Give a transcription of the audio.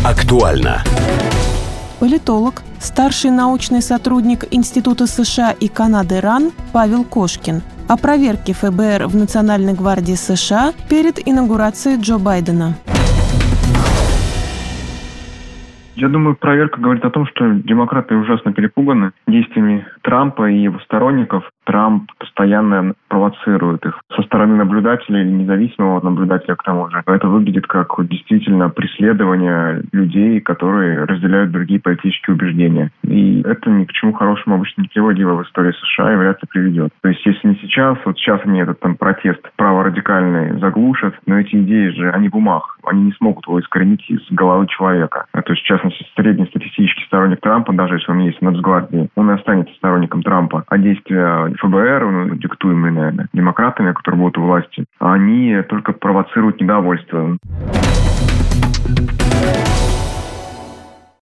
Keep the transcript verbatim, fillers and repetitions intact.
Актуально. Политолог, старший научный сотрудник Института США и Канады РАН Павел Кошкин о проверке эф бэ эр в Национальной гвардии США перед инаугурацией Джо Байдена. Я думаю, проверка говорит о том, что демократы ужасно перепуганы действиями Трампа и его сторонников. Трамп постоянно провоцирует их со стороны наблюдателя или независимого наблюдателя, к тому же. Это выглядит как действительно преследование людей, которые разделяют другие политические убеждения. И это ни к чему хорошему обычно не приводило в истории США и вряд ли приведет. То есть, если не сейчас, вот сейчас они этот там протест праворадикальный заглушат, но эти идеи же, они в умах. Они не смогут его искоренить из головы человека. То есть, в частности, среднестатистический сторонник Трампа, даже если он есть в Нацгвардии, он и останется сторонником Трампа. А действия эф бэ эр, ну, диктуемые, наверное, демократами, которые будут у власти, они только провоцируют недовольство.